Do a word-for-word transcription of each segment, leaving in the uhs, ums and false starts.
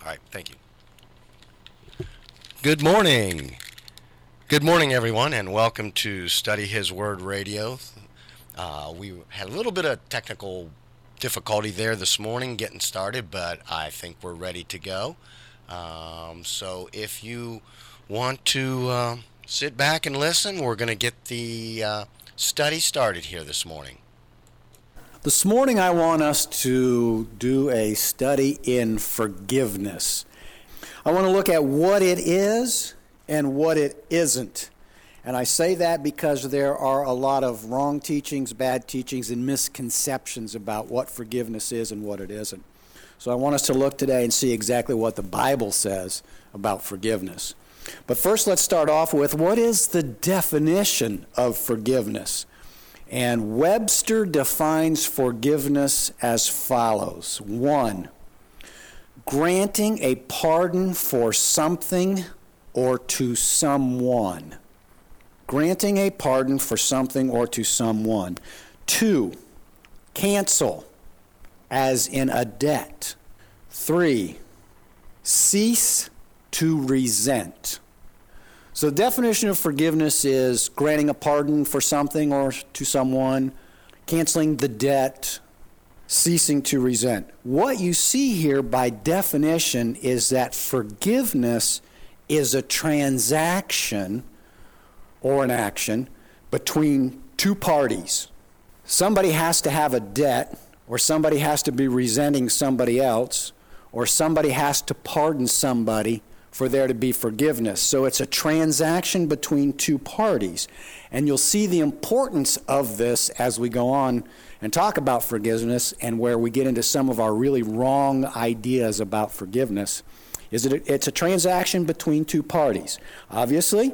All right, thank you. Good morning. Good morning, everyone, and welcome to Study His Word Radio. Uh, we had a little bit of technical difficulty there this morning getting started, but I think we're ready to go. Um, so if you want to uh, sit back and listen, we're going to get the uh, study started here this morning. This morning I want us to do a study in forgiveness. I want to look at what it is and what it isn't. And I say that because there are a lot of wrong teachings, bad teachings, and misconceptions about what forgiveness is and what it isn't. So I want us to look today and see exactly what the Bible says about forgiveness. But first, let's start off with what is the definition of forgiveness? And Webster defines forgiveness as follows. One, granting a pardon for something or to someone. Granting a pardon for something or to someone. Two, cancel, as in a debt. Three, cease to resent. So the definition of forgiveness is granting a pardon for something or to someone, canceling the debt, ceasing to resent. What you see here by definition is that forgiveness is a transaction or an action between two parties. Somebody has to have a debt, or somebody has to be resenting somebody else, or somebody has to pardon somebody for there to be forgiveness. So it's a transaction between two parties. And you'll see the importance of this as we go on and talk about forgiveness, and where we get into some of our really wrong ideas about forgiveness. Is that it's a transaction between two parties. Obviously,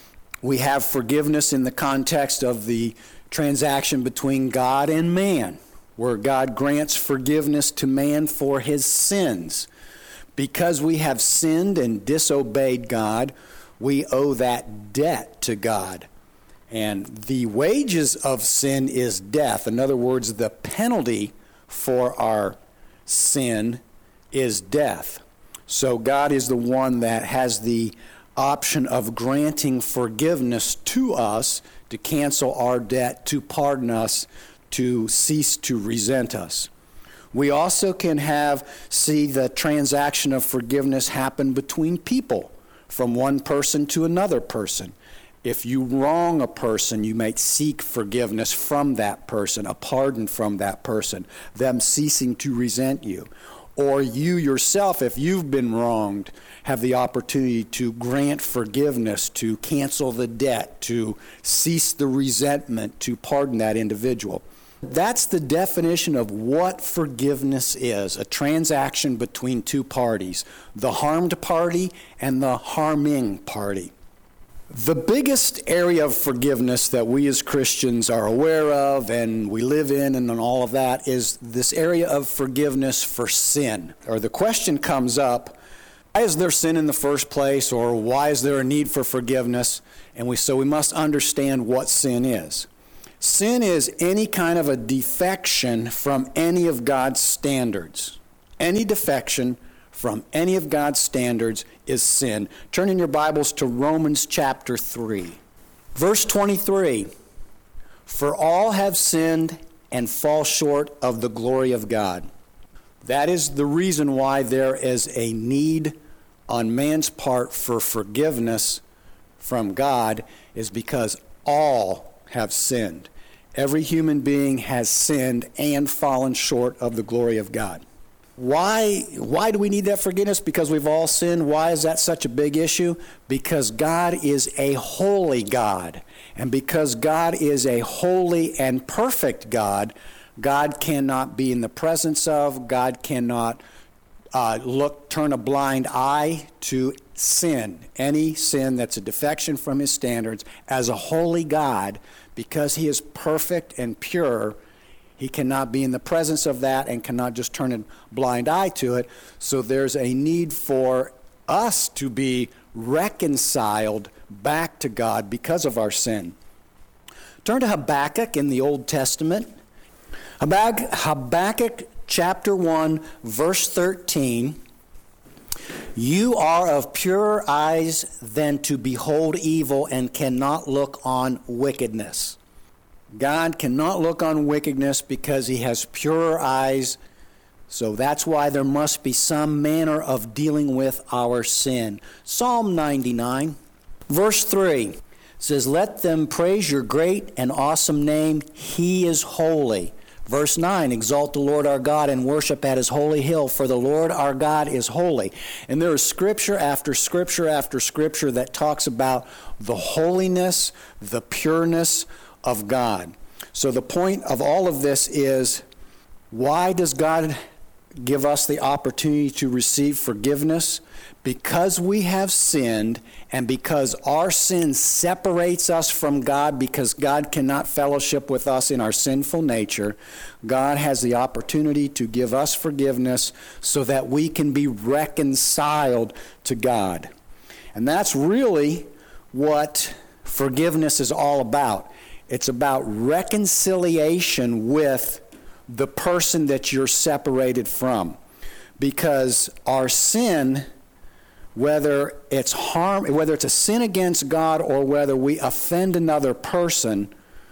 we have forgiveness in the context of the transaction between God and man, where God grants forgiveness to man for his sins. Because we have sinned and disobeyed God, we owe that debt to God. And the wages of sin is death. In other words, the penalty for our sin is death. So God is the one that has the option of granting forgiveness to us, to cancel our debt, to pardon us, to cease to resent us. We also can have, see the transaction of forgiveness happen between people, from one person to another person. If you wrong a person, you might seek forgiveness from that person, a pardon from that person, them ceasing to resent you. Or you yourself, if you've been wronged, have the opportunity to grant forgiveness, to cancel the debt, to cease the resentment, to pardon that individual. That's the definition of what forgiveness is, a transaction between two parties, the harmed party and the harming party. The biggest area of forgiveness that we as Christians are aware of and we live in and all of that is this area of forgiveness for sin. Or the question comes up, why is there sin in the first place, or why is there a need for forgiveness? And we so we must understand what sin is. Sin is any kind of a defection from any of God's standards. Any defection from any of God's standards is sin. Turn in your Bibles to Romans chapter three. Verse twenty-three. For all have sinned and fall short of the glory of God. That is the reason why there is a need on man's part for forgiveness from God, is because all have sinned. Every human being has sinned and fallen short of the glory of God. Why, why do we need that forgiveness? Because we've all sinned. Why is that such a big issue? Because God is a holy God. And because God is a holy and perfect God, God cannot be in the presence of, God cannot uh, look, turn a blind eye to sin. Any sin that's a defection from his standards. As a holy God, because he is perfect and pure, he cannot be in the presence of that and cannot just turn a blind eye to it. So there's a need for us to be reconciled back to God because of our sin. Turn to Habakkuk in the Old Testament. Habakkuk, Habakkuk chapter one, verse thirteen. You are of purer eyes than to behold evil, and cannot look on wickedness. God cannot look on wickedness because he has purer eyes. So that's why there must be some manner of dealing with our sin. Psalm ninety-nine, verse three says, let them praise your great and awesome name. He is holy. Verse nine, exalt the Lord our God and worship at his holy hill, for the Lord our God is holy. And there is scripture after scripture after scripture that talks about the holiness, the pureness of God. So the point of all of this is, why does God give us the opportunity to receive forgiveness? Because we have sinned, and because our sin separates us from God, because God cannot fellowship with us in our sinful nature, God has the opportunity to give us forgiveness so that we can be reconciled to God. And that's really what forgiveness is all about. It's about reconciliation with the person that you're separated from. Because our sin, whether it's harm, whether it's a sin against God or whether we offend another person,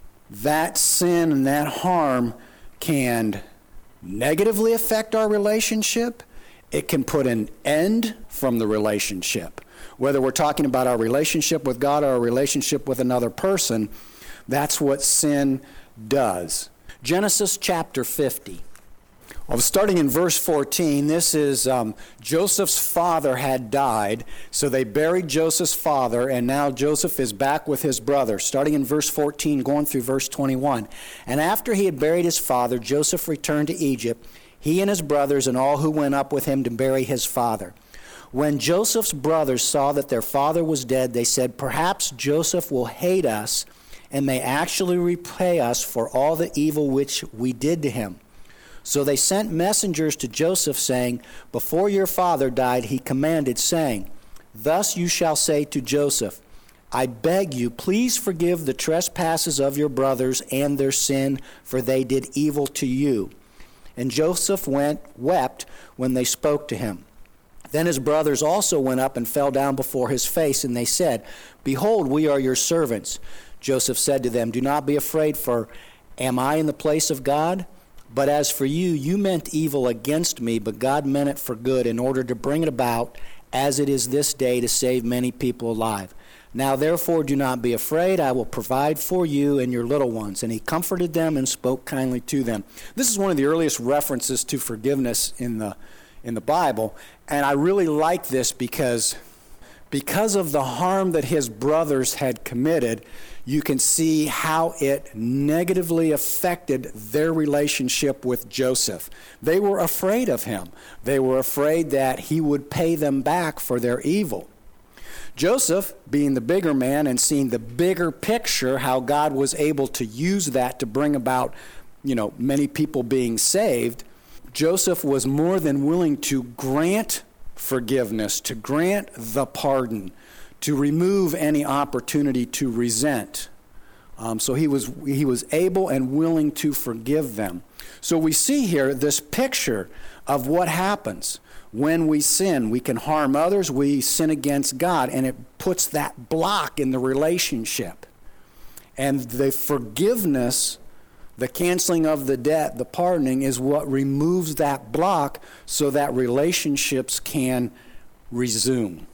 that sin and that harm can negatively affect our relationship. It can put an end from the relationship. Whether we're talking about our relationship with God or our relationship with another person, that's what sin does. Genesis chapter fifty. Well, starting in verse fourteen, this is um, Joseph's father had died, so they buried Joseph's father, and now Joseph is back with his brother. Starting in verse fourteen, going through verse twenty-one. And after he had buried his father, Joseph returned to Egypt, he and his brothers and all who went up with him to bury his father. When Joseph's brothers saw that their father was dead, they said, perhaps Joseph will hate us and may actually repay us for all the evil which we did to him. So they sent messengers to Joseph, saying, before your father died, he commanded, saying, thus you shall say to Joseph, I beg you, please forgive the trespasses of your brothers and their sin, for they did evil to you. And Joseph went, wept when they spoke to him. Then his brothers also went up and fell down before his face, and they said, behold, we are your servants. Joseph said to them, do not be afraid, for am I in the place of God? But as for you, you meant evil against me, but God meant it for good, in order to bring it about, as it is this day, to save many people alive. Now therefore do not be afraid, I will provide for you and your little ones. And he comforted them and spoke kindly to them. This is one of the earliest references to forgiveness in the in the Bible, and I really like this because because of the harm that his brothers had committed, you can see how it negatively affected their relationship with Joseph. They were afraid of him. They were afraid that he would pay them back for their evil. Joseph, being the bigger man and seeing the bigger picture, how God was able to use that to bring about, you know, many people being saved, Joseph was more than willing to grant forgiveness, to grant the pardon, to remove any opportunity to resent. Um, so he was he was able and willing to forgive them. So we see here this picture of what happens when we sin. We can harm others, we sin against God, and it puts that block in the relationship. And the forgiveness, the canceling of the debt, the pardoning, is what removes that block so that relationships can resume.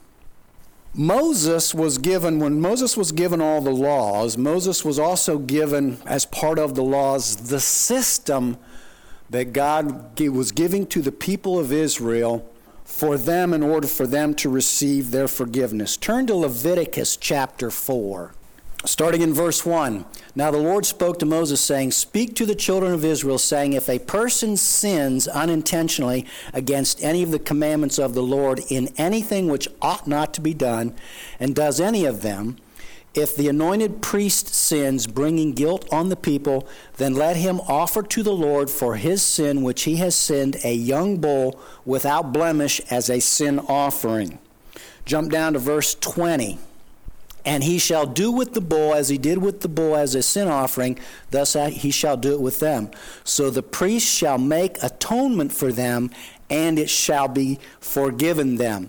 Moses was given, when Moses was given all the laws, Moses was also given, as part of the laws, the system that God was giving to the people of Israel for them in order for them to receive their forgiveness. Turn to Leviticus chapter four. Starting in verse one, now the Lord spoke to Moses, saying, speak to the children of Israel, saying, if a person sins unintentionally against any of the commandments of the Lord in anything which ought not to be done, and does any of them, if the anointed priest sins, bringing guilt on the people, then let him offer to the Lord for his sin which he has sinned a young bull without blemish as a sin offering. Jump down to verse twenty. And he shall do with the bull as he did with the bull as a sin offering, thus he shall do it with them. So the priest shall make atonement for them, and it shall be forgiven them.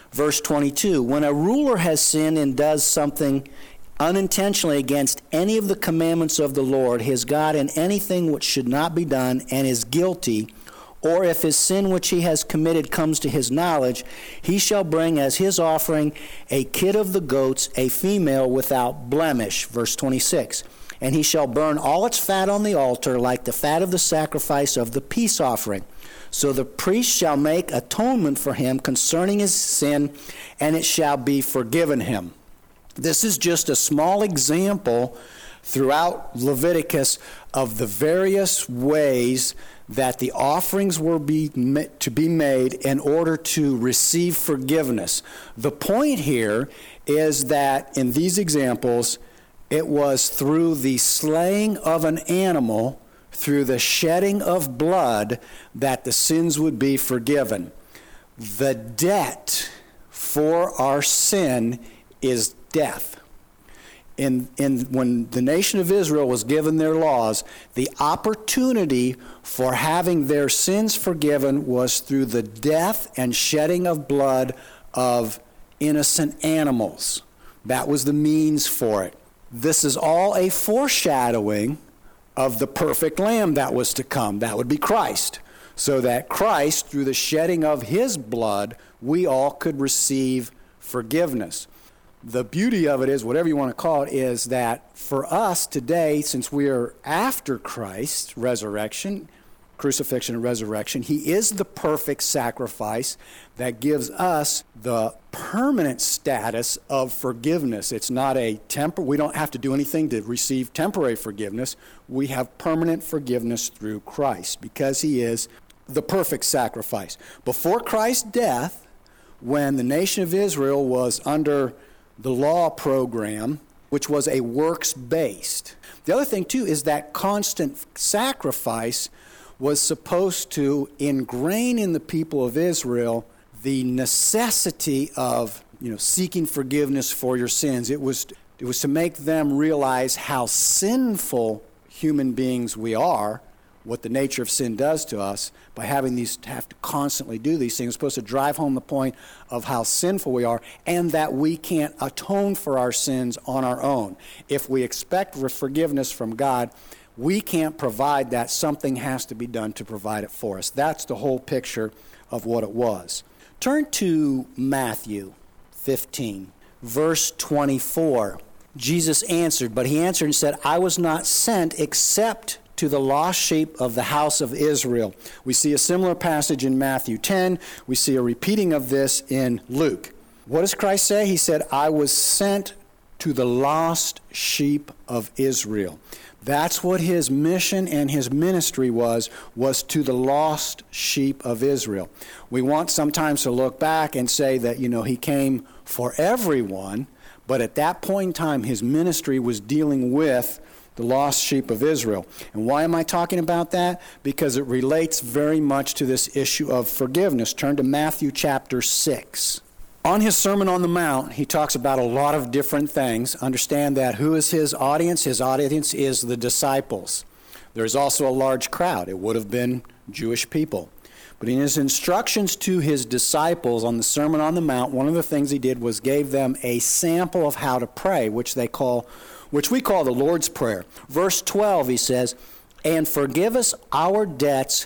Verse twenty-two, when a ruler has sinned and does something unintentionally against any of the commandments of the Lord his God in anything which should not be done and is guilty, or if his sin which he has committed comes to his knowledge, he shall bring as his offering a kid of the goats, a female without blemish. Verse twenty-six, and he shall burn all its fat on the altar like the fat of the sacrifice of the peace offering. So the priest shall make atonement for him concerning his sin, and it shall be forgiven him. This is just a small example throughout Leviticus of the various ways that the offerings were be, to be made in order to receive forgiveness. The point here is that in these examples, it was through the slaying of an animal, through the shedding of blood, that the sins would be forgiven. The debt for our sin is death. In, in, when the nation of Israel was given their laws, the opportunity for having their sins forgiven was through the death and shedding of blood of innocent animals. That was the means for it. This is all a foreshadowing of the perfect Lamb that was to come. That would be Christ. So that Christ, through the shedding of his blood, we all could receive forgiveness. The beauty of it is, whatever you want to call it, is that for us today, since we are after Christ's resurrection, crucifixion and resurrection, he is the perfect sacrifice that gives us the permanent status of forgiveness. It's not a tempor- we don't have to do anything to receive temporary forgiveness. We have permanent forgiveness through Christ because he is the perfect sacrifice. Before Christ's death, when the nation of Israel was under the law program, which was a works-based. The other thing, too, is that constant sacrifice was supposed to ingrain in the people of Israel the necessity of, you know, seeking forgiveness for your sins. It was, it was to make them realize how sinful human beings we are, what the nature of sin does to us, by having these, have to constantly do these things. It's supposed to drive home the point of how sinful we are and that we can't atone for our sins on our own. If we expect forgiveness from God, we can't provide that. Something has to be done to provide it for us. That's the whole picture of what it was. Turn to Matthew fifteen, verse twenty-four. Jesus answered, but he answered and said, I was not sent except to the lost sheep of the house of Israel. We see a similar passage in Matthew ten. We see a repeating of this in Luke. What does Christ say? He said, I was sent to the lost sheep of Israel. That's what his mission and his ministry was, was to the lost sheep of Israel. We want sometimes to look back and say that, you know, he came for everyone, but at that point in time, his ministry was dealing with the lost sheep of Israel. And why am I talking about that? Because it relates very much to this issue of forgiveness. Turn to Matthew chapter six. On his Sermon on the Mount, he talks about a lot of different things. Understand that who is his audience? His audience is the disciples. There's also a large crowd. It would have been Jewish people. But in his instructions to his disciples on the Sermon on the Mount, one of the things he did was gave them a sample of how to pray, which they call, which we call the Lord's Prayer. Verse twelve, he says, and forgive us our debts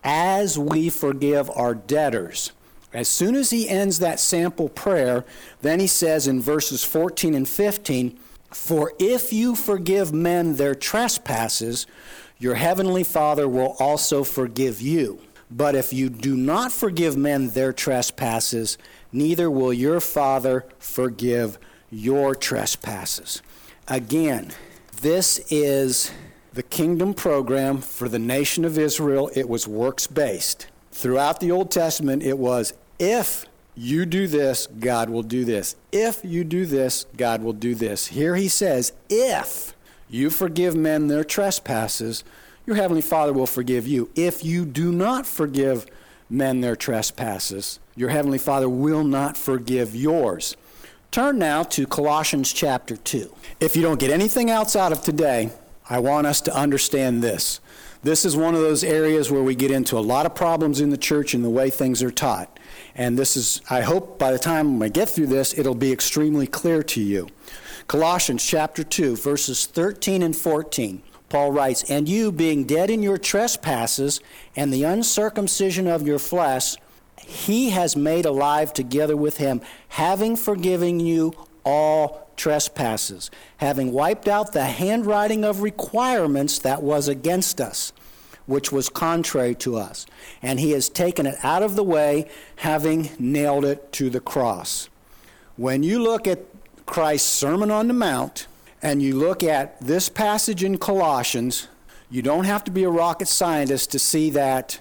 as we forgive our debtors. As soon as he ends that sample prayer, then he says in verses fourteen and fifteen, for if you forgive men their trespasses, your heavenly Father will also forgive you. But if you do not forgive men their trespasses, neither will your Father forgive your trespasses. Again, this is the kingdom program for the nation of Israel. It was works-based. Throughout the Old Testament, it was, if you do this, God will do this. If you do this, God will do this. Here he says, if you forgive men their trespasses, your heavenly Father will forgive you. If you do not forgive men their trespasses, your heavenly Father will not forgive yours. Turn now to Colossians chapter two. If you don't get anything else out of today, I want us to understand this. This is one of those areas where we get into a lot of problems in the church in the way things are taught. And this is, I hope by the time I get through this, it'll be extremely clear to you. Colossians chapter two, verses thirteen and fourteen. Paul writes, "And you, being dead in your trespasses and the uncircumcision of your flesh, he has made alive together with him, having forgiven you all trespasses, having wiped out the handwriting of requirements that was against us, which was contrary to us. And he has taken it out of the way, having nailed it to the cross." When you look at Christ's Sermon on the Mount, and you look at this passage in Colossians, you don't have to be a rocket scientist to see that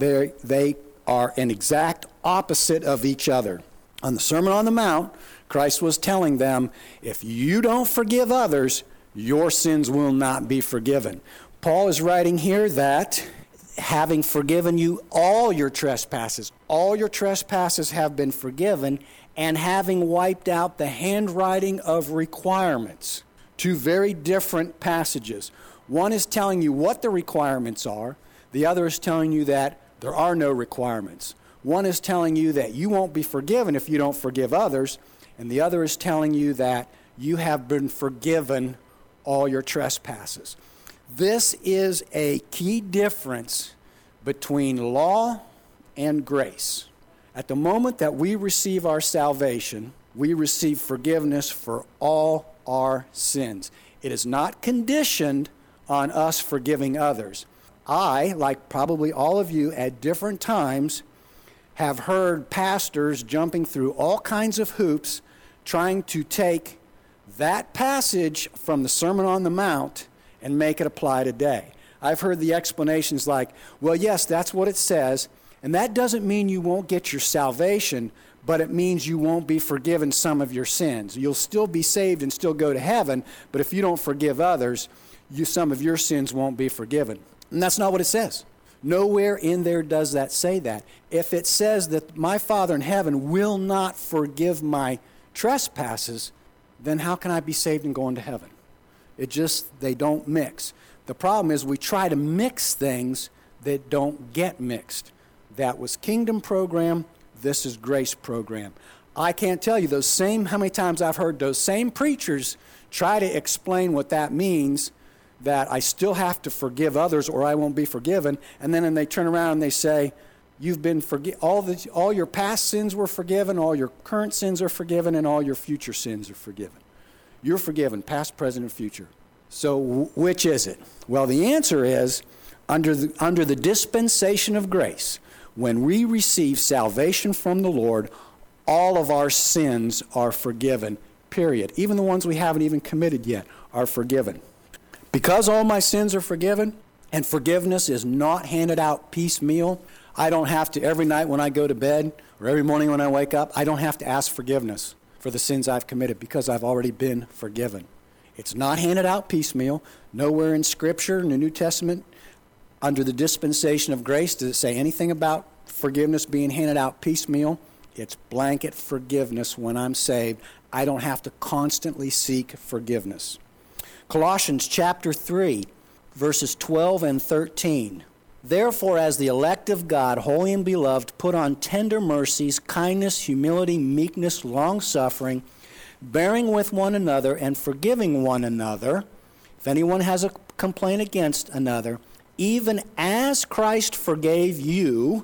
they are an exact opposite of each other. On the Sermon on the Mount, Christ was telling them, if you don't forgive others, your sins will not be forgiven. Paul is writing here that having forgiven you all your trespasses, all your trespasses have been forgiven, and having wiped out the handwriting of requirements. Two very different passages. One is telling you what the requirements are. The other is telling you that there are no requirements. One is telling you that you won't be forgiven if you don't forgive others, and the other is telling you that you have been forgiven all your trespasses. This is a key difference between law and grace. At the moment that we receive our salvation, we receive forgiveness for all our sins. It is not conditioned on us forgiving others. I, like probably all of you at different times, have heard pastors jumping through all kinds of hoops trying to take that passage from the Sermon on the Mount and make it apply today. I've heard the explanations like, well, yes, that's what it says, and that doesn't mean you won't get your salvation, but it means you won't be forgiven some of your sins. You'll still be saved and still go to heaven, but if you don't forgive others, you, some of your sins won't be forgiven. And that's not what it says. Nowhere in there does that say that. If it says that my Father in heaven will not forgive my trespasses, then how can I be saved and go into heaven? It just, they don't mix. The problem is we try to mix things that don't get mixed. That was kingdom program. This is grace program. I can't tell you those same, how many times I've heard those same preachers try to explain what that means, that I still have to forgive others or I won't be forgiven. And then and they turn around and they say, you've been forgi- all the all your past sins were forgiven, all your current sins are forgiven, and all your future sins are forgiven. You're forgiven, past, present, and future. So w- which is it? Well, the answer is under the, under the dispensation of grace, when we receive salvation from the Lord, all of our sins are forgiven, period. Even the ones we haven't even committed yet are forgiven. Because all my sins are forgiven, and forgiveness is not handed out piecemeal, I don't have to, every night when I go to bed, or every morning when I wake up, I don't have to ask forgiveness for the sins I've committed, because I've already been forgiven. It's not handed out piecemeal. Nowhere in Scripture, in the New Testament, under the dispensation of grace, does it say anything about forgiveness being handed out piecemeal. It's blanket forgiveness when I'm saved. I don't have to constantly seek forgiveness. Colossians chapter three, verses twelve and thirteen. Therefore, as the elect of God, holy and beloved, put on tender mercies, kindness, humility, meekness, long-suffering, bearing with one another and forgiving one another, if anyone has a complaint against another, even as Christ forgave you,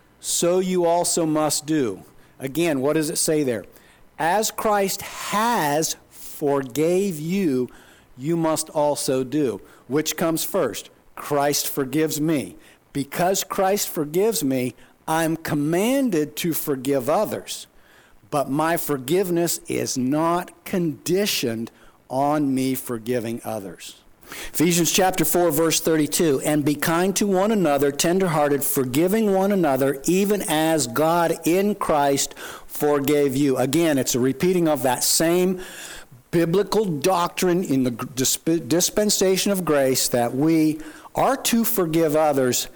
so you also must do. Again, what does it say there? As Christ has forgave you, you must also do. Which comes first? Christ forgives me. Because Christ forgives me, I'm commanded to forgive others. But my forgiveness is not conditioned on me forgiving others. Ephesians chapter four, verse thirty-two, and be kind to one another, tenderhearted, forgiving one another, even as God in Christ forgave you. Again, it's a repeating of that same biblical doctrine in the disp- dispensation of grace that we are to forgive others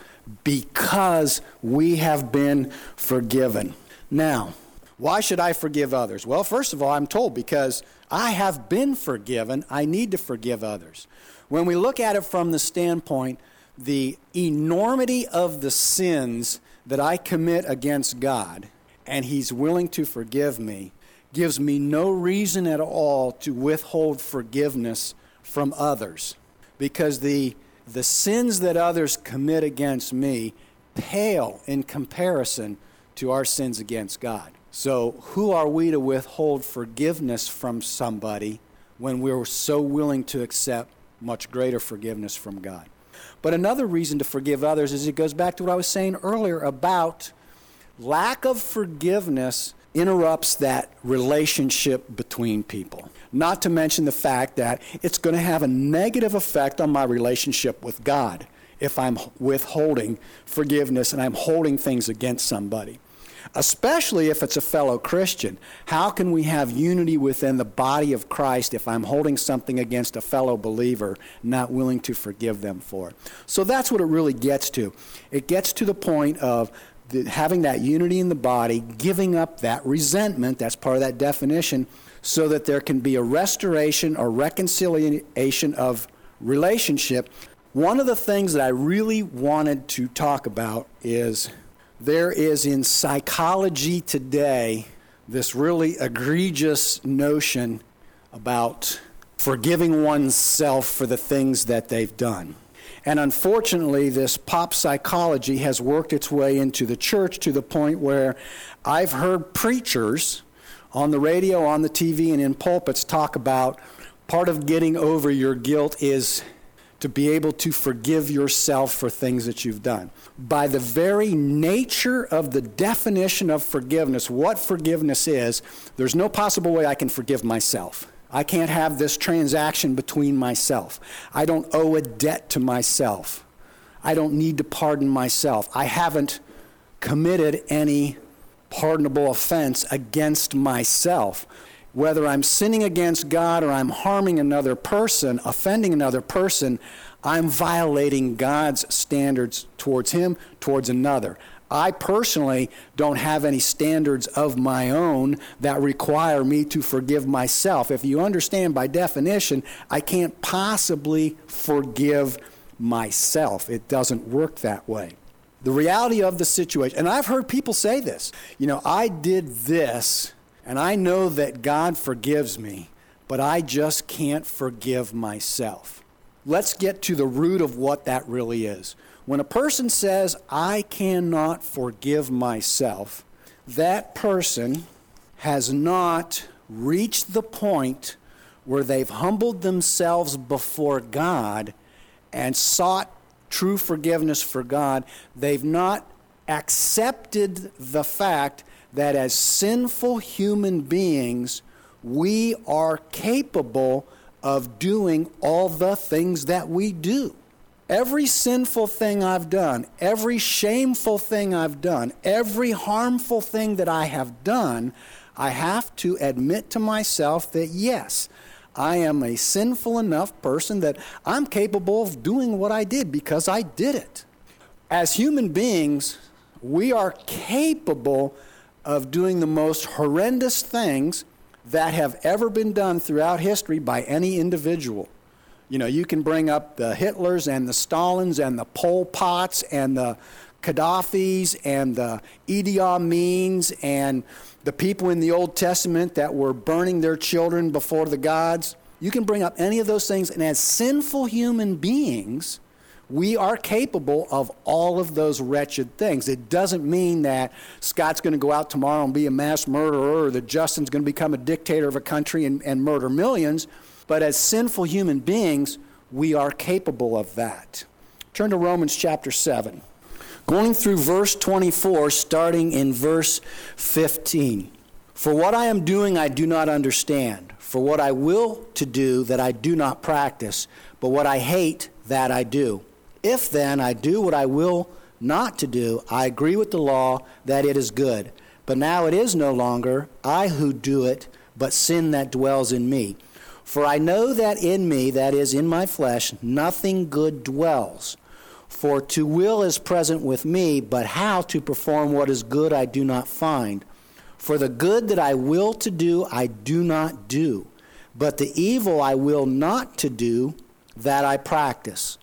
because we have been forgiven. Now, why should I forgive others? Well, first of all, I'm told because I have been forgiven, I need to forgive others. When we look at it from the standpoint the enormity of the sins that I commit against God, and He's willing to forgive me, gives me no reason at all to withhold forgiveness from others. Because the, the sins that others commit against me pale in comparison to our sins against God. So who are we to withhold forgiveness from somebody when we're so willing to accept much greater forgiveness from God? But another reason to forgive others is it goes back to what I was saying earlier about lack of forgiveness interrupts that relationship between people. Not to mention the fact that it's going to have a negative effect on my relationship with God if I'm withholding forgiveness and I'm holding things against somebody. Especially if it's a fellow Christian. How can we have unity within the body of Christ if I'm holding something against a fellow believer, not willing to forgive them for it? So that's what it really gets to. It gets to the point of the, having that unity in the body, giving up that resentment, that's part of that definition, so that there can be a restoration or reconciliation of relationship. One of the things that I really wanted to talk about is there is in psychology today this really egregious notion about forgiving oneself for the things that they've done. And unfortunately, this pop psychology has worked its way into the church to the point where I've heard preachers on the radio, on the T V, and in pulpits talk about part of getting over your guilt is to be able to forgive yourself for things that you've done. By the very nature of the definition of forgiveness, what forgiveness is, there's no possible way I can forgive myself. I can't have this transaction between myself. I don't owe a debt to myself. I don't need to pardon myself. I haven't committed any pardonable offense against myself. Whether I'm sinning against God or I'm harming another person, offending another person, I'm violating God's standards towards him, towards another. I personally don't have any standards of my own that require me to forgive myself. If you understand, by definition, I can't possibly forgive myself. It doesn't work that way. The reality of the situation, and I've heard people say this, you know, I did this, and I know that God forgives me, but I just can't forgive myself. Let's get to the root of what that really is. When a person says, I cannot forgive myself, that person has not reached the point where they've humbled themselves before God and sought true forgiveness for God. They've not accepted the fact that as sinful human beings, we are capable of doing all the things that we do. Every sinful thing I've done, every shameful thing I've done, every harmful thing that I have done, I have to admit to myself that yes, I am a sinful enough person that I'm capable of doing what I did because I did it. As human beings, we are capable of doing the most horrendous things that have ever been done throughout history by any individual. You know, you can bring up the Hitlers and the Stalins and the Pol Pots and the Gaddafis and the Idi Amins and the people in the Old Testament that were burning their children before the gods. You can bring up any of those things, and as sinful human beings, we are capable of all of those wretched things. It doesn't mean that Scott's going to go out tomorrow and be a mass murderer, or that Justin's going to become a dictator of a country and, and murder millions. But as sinful human beings, we are capable of that. Turn to Romans chapter seven. Going through verse twenty-four, starting in verse fifteen. For what I am doing I do not understand. For what I will to do that I do not practice. But what I hate that I do. If then I do what I will not to do, I agree with the law that it is good. But now it is no longer I who do it, but sin that dwells in me. For I know that in me, that is, in my flesh, nothing good dwells. For to will is present with me, but how to perform what is good I do not find. For the good that I will to do, I do not do. But the evil I will not to do, that I practice.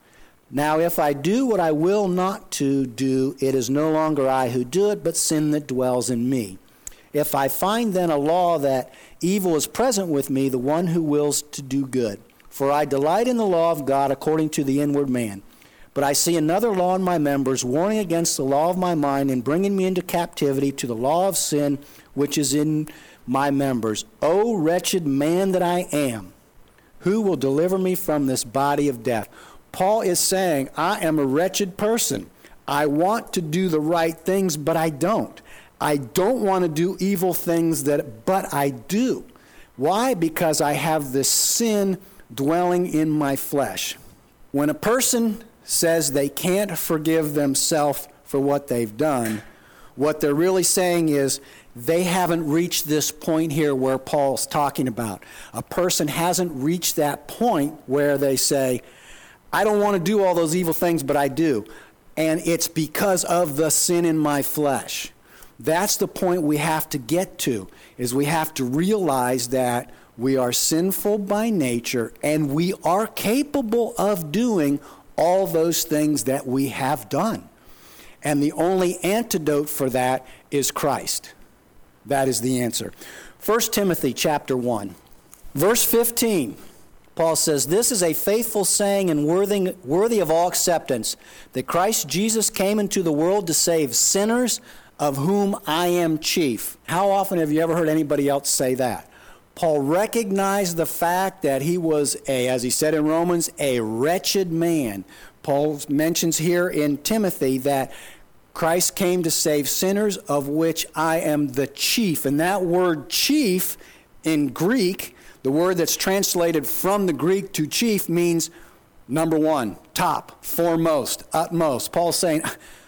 Now if I do what I will not to do, it is no longer I who do it, but sin that dwells in me. If I find then a law that evil is present with me, the one who wills to do good. For I delight in the law of God according to the inward man. But I see another law in my members, warring against the law of my mind and bringing me into captivity to the law of sin which is in my members. O wretched man that I am, who will deliver me from this body of death? Paul is saying, I am a wretched person. I want to do the right things, but I don't. I don't want to do evil things, that, but I do. Why? Because I have this sin dwelling in my flesh. When a person says they can't forgive themselves for what they've done, what they're really saying is they haven't reached this point here where Paul's talking about. A person hasn't reached that point where they say, I don't want to do all those evil things, but I do. And it's because of the sin in my flesh. That's the point we have to get to, is we have to realize that we are sinful by nature and we are capable of doing all those things that we have done. And the only antidote for that is Christ. That is the answer. First Timothy chapter one, verse fifteen. Paul says, this is a faithful saying and worthy, worthy of all acceptance, that Christ Jesus came into the world to save sinners, of whom I am chief. How often have you ever heard anybody else say that? Paul recognized the fact that he was, a, as he said in Romans, a wretched man. Paul mentions here in Timothy that Christ came to save sinners, of which I am the chief. And that word chief in Greek, the word that's translated from the Greek to chief, means number one, top, foremost, utmost. Paul's saying,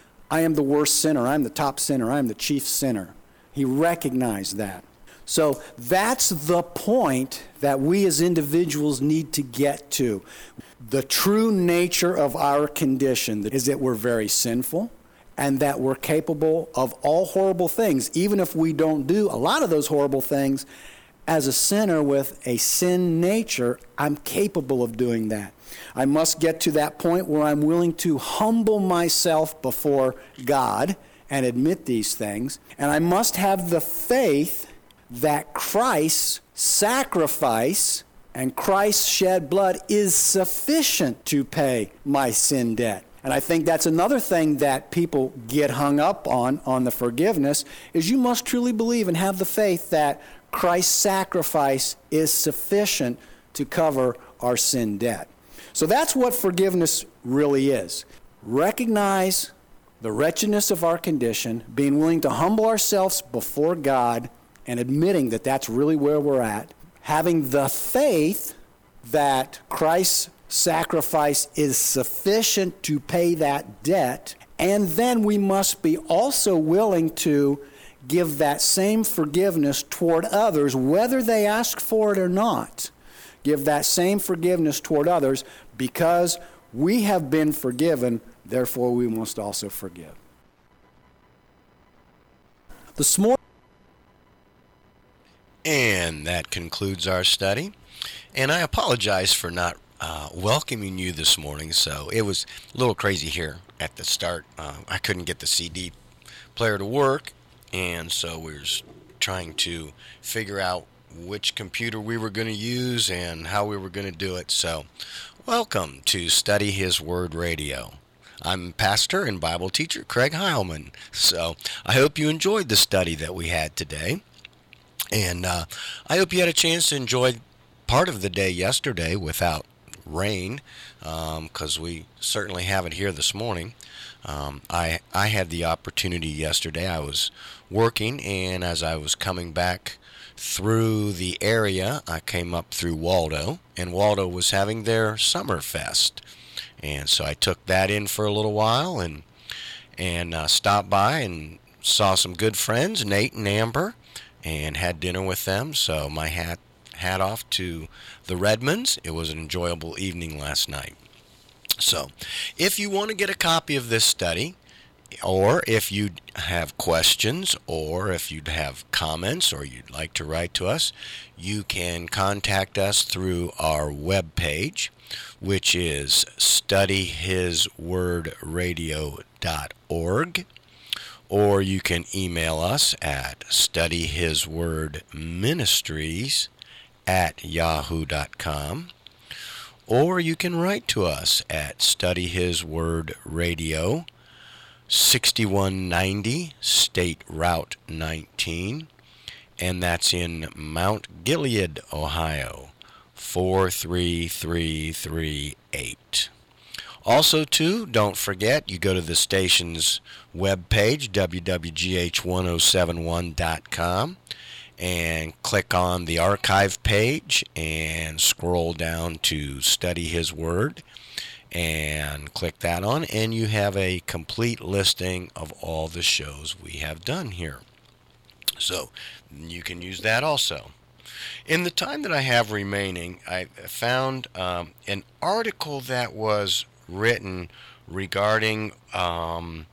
I am the worst sinner. I'm the top sinner. I'm the chief sinner. He recognized that. So that's the point that we as individuals need to get to. The true nature of our condition is that we're very sinful and that we're capable of all horrible things, even if we don't do a lot of those horrible things. As a sinner with a sin nature, I'm capable of doing that. I must get to that point where I'm willing to humble myself before God and admit these things. And I must have the faith that Christ's sacrifice and Christ's shed blood is sufficient to pay my sin debt. And I think that's another thing that people get hung up on, on the forgiveness, is you must truly believe and have the faith that Christ's sacrifice is sufficient to cover our sin debt. So that's what forgiveness really is. Recognize the wretchedness of our condition, being willing to humble ourselves before God and admitting that that's really where we're at, having the faith that Christ's sacrifice is sufficient to pay that debt, and then we must be also willing to give that same forgiveness toward others, whether they ask for it or not. Give that same forgiveness toward others because we have been forgiven, therefore we must also forgive. This morning, and that concludes our study. And I apologize for not uh, welcoming you this morning. So it was a little crazy here at the start. Uh, I couldn't get the C D player to work, and so we were trying to figure out which computer we were going to use and how we were going to do it. So welcome to Study His Word Radio. I'm pastor and Bible teacher Craig Heilman. So I hope you enjoyed the study that we had today. And uh, I hope you had a chance to enjoy part of the day yesterday without rain, because um, we certainly have it here this morning. Um, I I had the opportunity yesterday. I was working, and as I was coming back through the area, I came up through Waldo, and Waldo was having their Summer Fest. And so I took that in for a little while and and uh, stopped by and saw some good friends, Nate and Amber, and had dinner with them. So my hat hat off to the Redmonds. It was an enjoyable evening last night. So if you want to get a copy of this study, Or if you have questions, or if you'd have comments, or you'd like to write to us, you can contact us through our webpage, which is study his word radio dot org, or you can email us at study his word ministries at yahoo dot com, or you can write to us at Study His Word Radio, sixty-one ninety State Route nineteen, and that's in Mount Gilead, Ohio, four three three three eight. Also, too, don't forget, you go to the station's webpage, w w g h one oh seven one dot com, and click on the archive page and scroll down to Study His Word, and click that on, and you have a complete listing of all the shows we have done here. So you can use that also. In the time that I have remaining, I found um, an article that was written regarding um,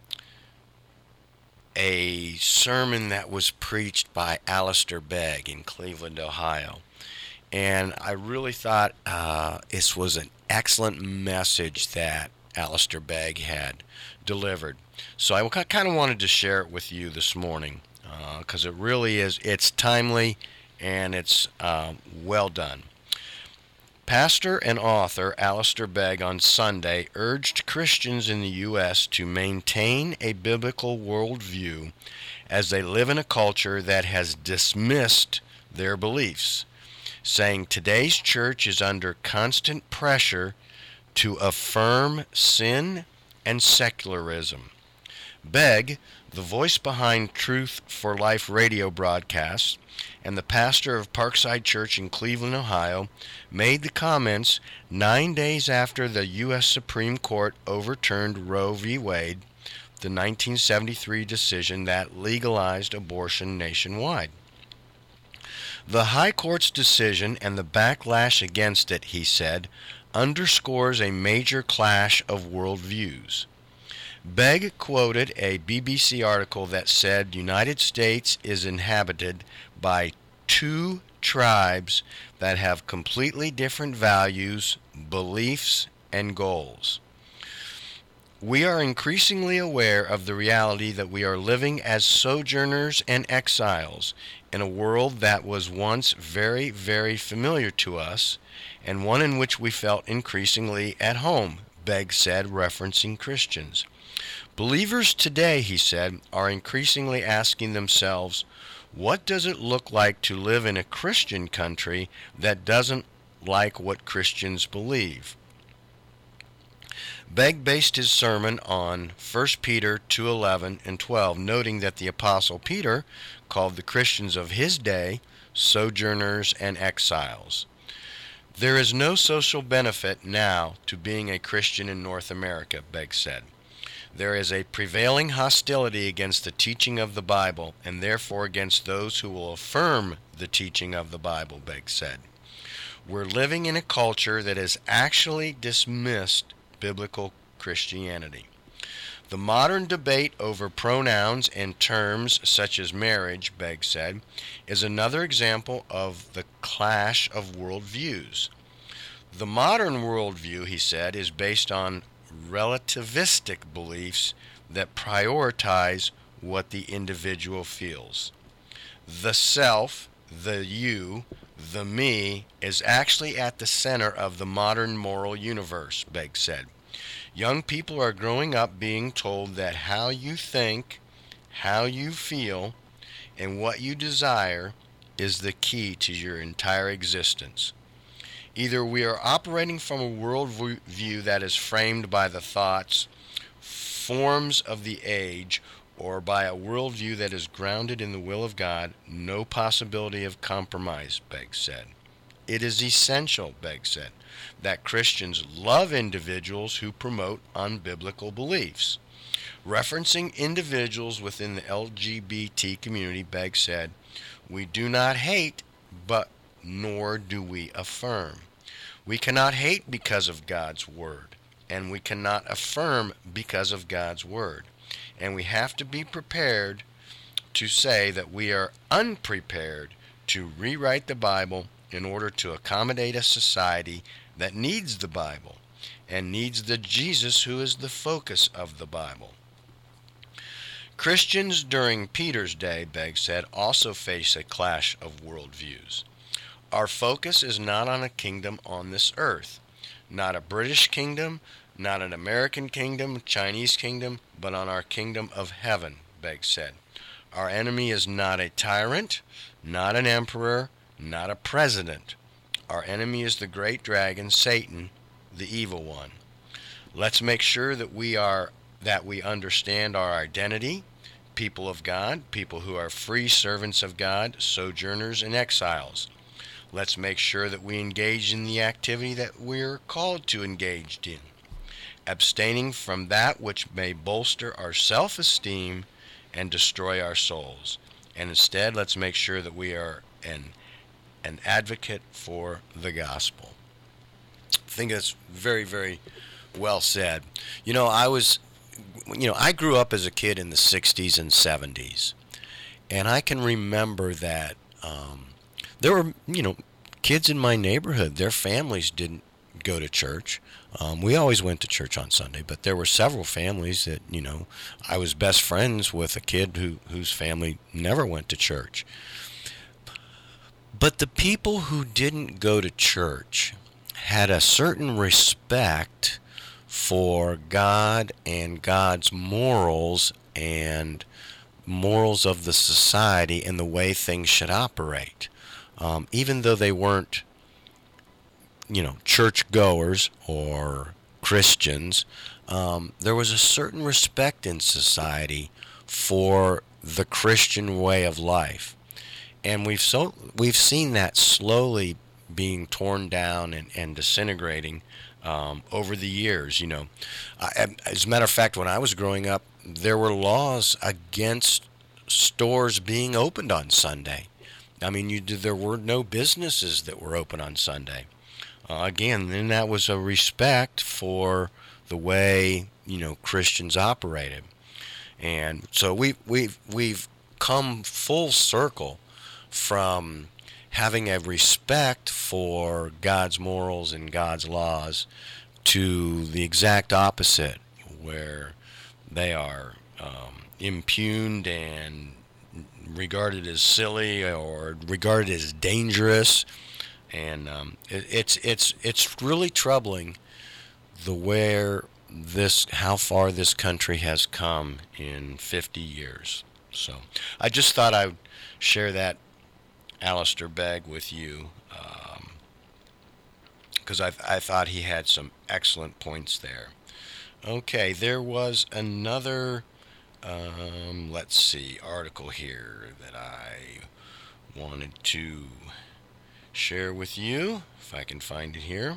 a sermon that was preached by Alistair Begg in Cleveland, Ohio. And I really thought uh, this was an excellent message that Alistair Begg had delivered. So I kind of wanted to share it with you this morning because uh, it really is, it's timely and it's uh, well done. Pastor and author Alistair Begg on Sunday urged Christians in the U S to maintain a biblical worldview as they live in a culture that has dismissed their beliefs, saying today's church is under constant pressure to affirm sin and secularism. Begg, the voice behind Truth for Life radio broadcasts and the pastor of Parkside Church in Cleveland, Ohio, made the comments nine days after the U S Supreme Court overturned Roe v. Wade, the nineteen seventy-three decision that legalized abortion nationwide. The High Court's decision and the backlash against it, he said, underscores a major clash of worldviews. Begg quoted a B B C article that said the United States is inhabited by two tribes that have completely different values, beliefs, and goals. We are increasingly aware of the reality that we are living as sojourners and exiles in a world that was once very, very familiar to us, and one in which we felt increasingly at home, Begg said, referencing Christians. Believers today, he said, are increasingly asking themselves, what does it look like to live in a Christian country that doesn't like what Christians believe? Begg based his sermon on First Peter two eleven and twelve, noting that the Apostle Peter called the Christians of his day sojourners and exiles. There is no social benefit now to being a Christian in North America, Begg said. There is a prevailing hostility against the teaching of the Bible, and therefore against those who will affirm the teaching of the Bible, Begg said. We're living in a culture that has actually dismissed biblical Christianity. The modern debate over pronouns and terms such as marriage, Begg said, is another example of the clash of worldviews. The modern worldview, he said, is based on relativistic beliefs that prioritize what the individual feels. The self, the you, the me, is actually at the center of the modern moral universe, Begg said. Young people are growing up being told that how you think, how you feel, and what you desire is the key to your entire existence. Either we are operating from a worldview that is framed by the thoughts, forms of the age, or by a worldview that is grounded in the will of God, no possibility of compromise, Begg said. It is essential, Begg said, that Christians love individuals who promote unbiblical beliefs. Referencing individuals within the L G B T community, Begg said, we do not hate, but nor do we affirm. We cannot hate because of God's word, and we cannot affirm because of God's word. And we have to be prepared to say that we are unprepared to rewrite the Bible in order to accommodate a society that needs the Bible and needs the Jesus who is the focus of the Bible. Christians during Peter's day, Begg said, also face a clash of worldviews. Our focus is not on a kingdom on this earth, not a British kingdom, not an American kingdom, Chinese kingdom, but on our kingdom of heaven, Begg said. Our enemy is not a tyrant, not an emperor, not a president. Our enemy is the great dragon, Satan, the evil one. Let's make sure that we are that we understand our identity, people of God, people who are free servants of God, sojourners and exiles. Let's make sure that we engage in the activity that we're called to engage in, abstaining from that which may bolster our self-esteem and destroy our souls. And instead, let's make sure that we are an, an advocate for the gospel. I think that's very, very well said. You know, I was, you know, I grew up as a kid in the sixties and seventies. And I can remember that um, there were, you know, kids in my neighborhood, their families didn't go to church. Um, we always went to church on Sunday, but there were several families that, you know, I was best friends with a kid who whose family never went to church. But the people who didn't go to church had a certain respect for God and God's morals and morals of the society and the way things should operate. Um, even though they weren't, you know, churchgoers or Christians, um, there was a certain respect in society for the Christian way of life. And we've so we've seen that slowly being torn down and, and disintegrating um, over the years. You know, I, as a matter of fact, when I was growing up, there were laws against stores being opened on Sunday. I mean, you there were no businesses that were open on Sunday. Uh, again, then that was a respect for the way, you know, Christians operated. And so we we've we've come full circle from having a respect for God's morals and God's laws to the exact opposite, where they are um, impugned and regarded as silly or regarded as dangerous. And um, it, it's it's it's really troubling the where this how far this country has come in fifty years. So I just thought I'd share that, Alistair Begg, with you, because um, I I thought he had some excellent points there. Okay, there was another um, let's see article here that I wanted to share with you, if I can find it here.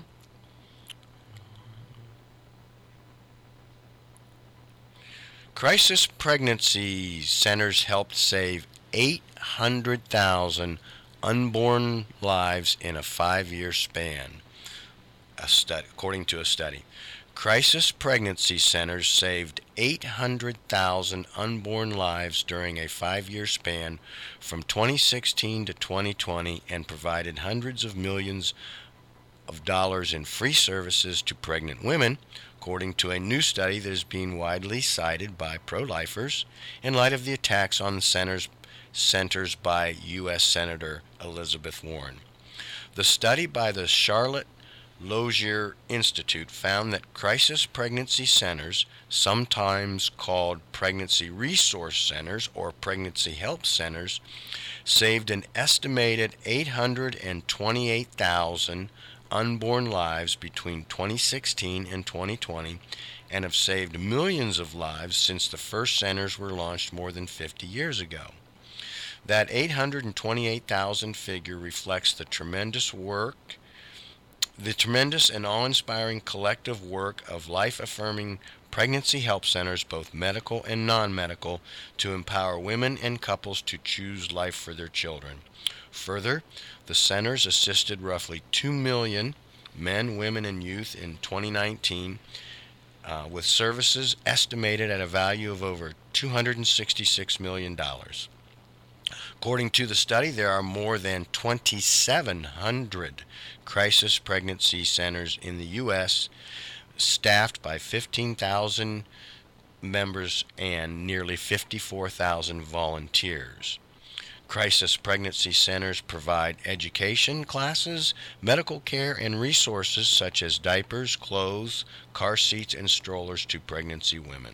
Crisis pregnancy centers helped save eight hundred thousand unborn lives in a five-year span, a study, according to a study. Crisis pregnancy centers saved eight hundred thousand unborn lives during a five-year span from twenty sixteen to twenty twenty and provided hundreds of millions of dollars in free services to pregnant women, according to a new study that is being widely cited by pro-lifers in light of the attacks on the centers, centers by U S Senator Elizabeth Warren. The study by the Charlotte Lozier Institute found that crisis pregnancy centers, sometimes called pregnancy resource centers or pregnancy help centers, saved an estimated eight hundred twenty-eight thousand unborn lives between twenty sixteen and twenty twenty and have saved millions of lives since the first centers were launched more than fifty years ago. That eight hundred twenty-eight thousand figure reflects the tremendous work The tremendous and awe-inspiring collective work of life-affirming pregnancy help centers, both medical and non-medical, to empower women and couples to choose life for their children. Further, the centers assisted roughly two million men, women, and youth in twenty nineteen uh, with services estimated at a value of over two hundred sixty-six million dollars. According to the study, there are more than twenty-seven hundred crisis pregnancy centers in the U S, staffed by fifteen thousand members and nearly fifty-four thousand volunteers. Crisis pregnancy centers provide education classes, medical care, and resources such as diapers, clothes, car seats, and strollers to pregnancy women.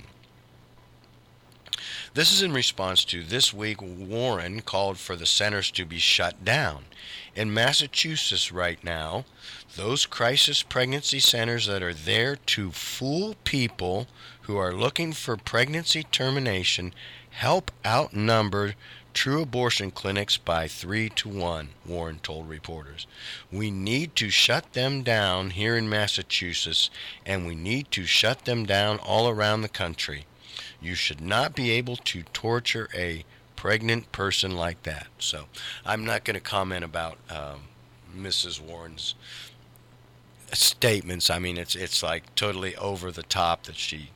This is in response to this week Warren called for the centers to be shut down. In Massachusetts right now, those crisis pregnancy centers that are there to fool people who are looking for pregnancy termination help outnumber true abortion clinics by three to one, Warren told reporters. We need to shut them down here in Massachusetts, and we need to shut them down all around the country. You should not be able to torture a pregnant person like that. So I'm not going to comment about um, Missus Warren's statements. I mean, it's it's like totally over the top that she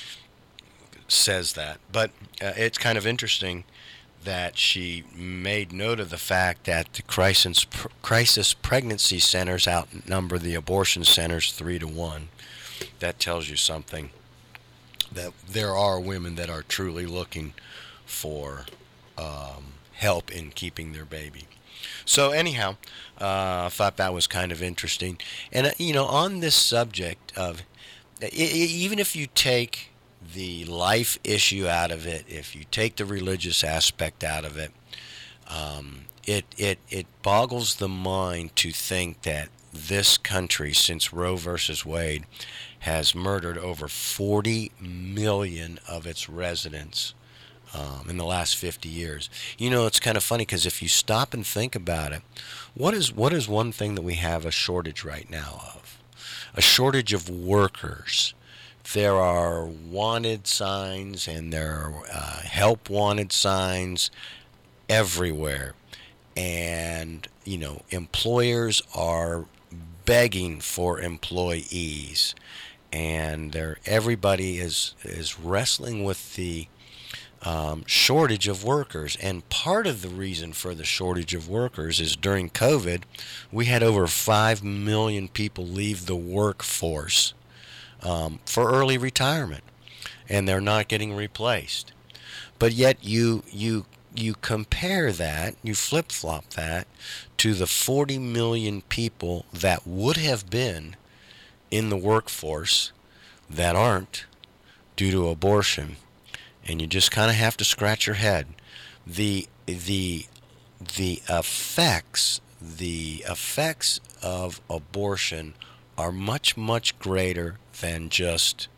says that. But uh, it's kind of interesting that she made note of the fact that the crisis, crisis pregnancy centers outnumber the abortion centers three to one. That tells you something, that there are women that are truly looking for um, help in keeping their baby. So anyhow, uh, I thought that was kind of interesting. And, uh, you know, on this subject of, I- even if you take the life issue out of it, if you take the religious aspect out of it, um, it, it, it boggles the mind to think that this country, since Roe versus Wade, has murdered over forty million of its residents um, in the last fifty years. You know, it's kind of funny because if you stop and think about it, what is what is one thing that we have a shortage right now of? A shortage of workers. There are wanted signs and there are uh, help wanted signs everywhere. And, you know, employers are begging for employees. And they're, everybody is, is wrestling with the um, shortage of workers. And part of the reason for the shortage of workers is during COVID, we had over five million people leave the workforce um, for early retirement. And they're not getting replaced. But yet you you you compare that, you flip-flop that to the forty million people that would have been in the workforce that aren't due to abortion, and you just kind of have to scratch your head. The the the effects the effects of abortion are much much greater than just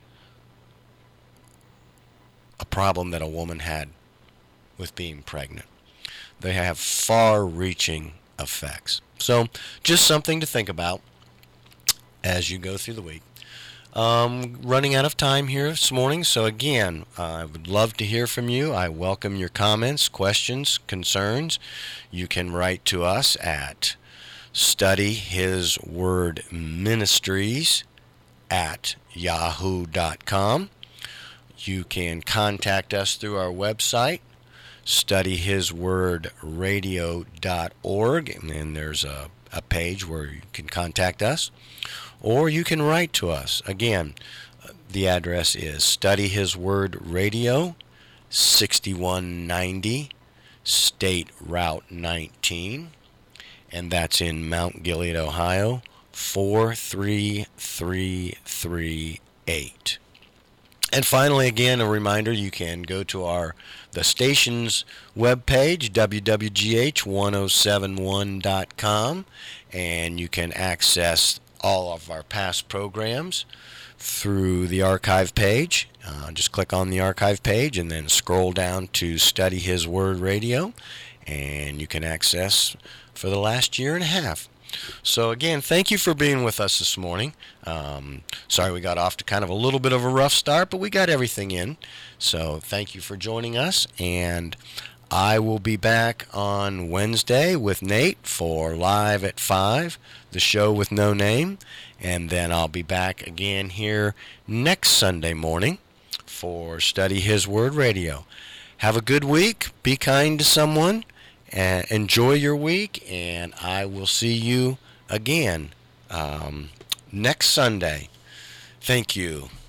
a problem that a woman had with being pregnant. They have far-reaching effects. So, just something to think about as you go through the week. Um, running out of time here this morning, so again, uh, I would love to hear from you. I welcome your comments, questions, concerns. You can write to us at Study His Word Ministries at yahoo dot com. You can contact us through our website, study his word radio dot org, and then there's a, a page where you can contact us. Or you can write to us. Again, the address is Study His Word Radio, sixty-one ninety State Route nineteen, and that's in Mount Gilead, Ohio, four three three three eight. And finally, again, a reminder, you can go to our the station's webpage, w w g h one oh seven one dot com, and you can access all of our past programs through the archive page. Uh, just click on the archive page and then scroll down to Study His Word Radio, and you can access for the last year and a half. So again, thank you for being with us this morning. Um, sorry we got off to kind of a little bit of a rough start, but we got everything in. So thank you for joining us, and I will be back on Wednesday with Nate for Live at five, the show with no name. And then I'll be back again here next Sunday morning for Study His Word Radio. Have a good week. Be kind to someone. And enjoy your week. And I will see you again um, next Sunday. Thank you.